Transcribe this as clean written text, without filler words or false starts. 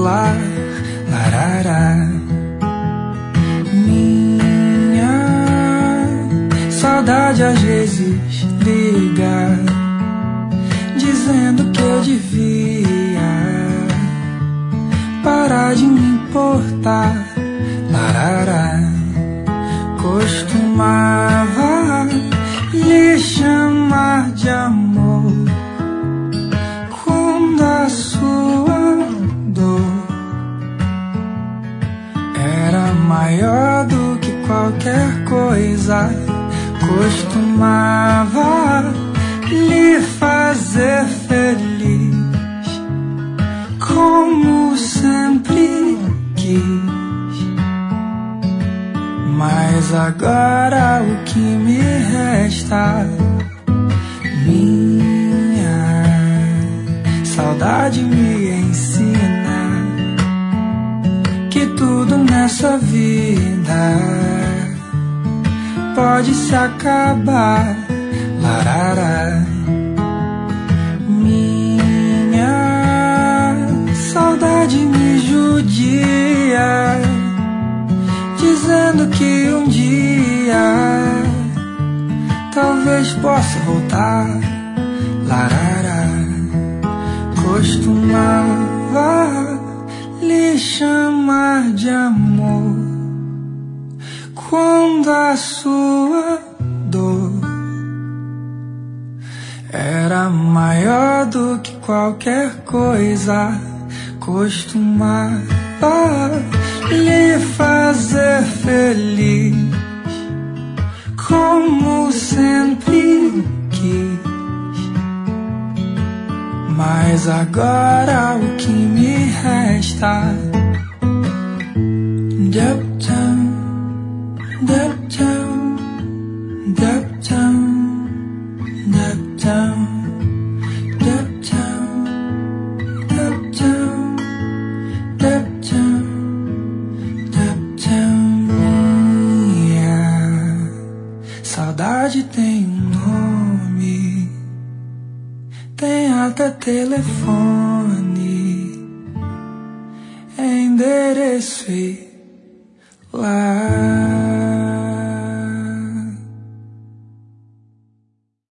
celular. Larará. Minha saudade às vezes liga, dizendo que eu devia parar de me importar. Larará. Costumava lhe chamar de amor quando a sua dor era maior do que qualquer coisa. Costumava lhe fazer feliz, como sempre quis. Mas agora o que me resta? Minha saudade me ensina que tudo nessa vida pode se acabar. Larará. Minha saudade me judia, dizendo que um dia talvez possa voltar. Larará. Costumava lhe chamar de amor quando a sua dor era maior do que qualquer coisa. Costumava lhe fazer feliz, como sempre quis. Mas agora o que me resta? Duptown, duptown, duptown, duptown, duptown, duptown, duptown, duptown. Minha saudade tem um nome, tem até telefone, endereço e lá.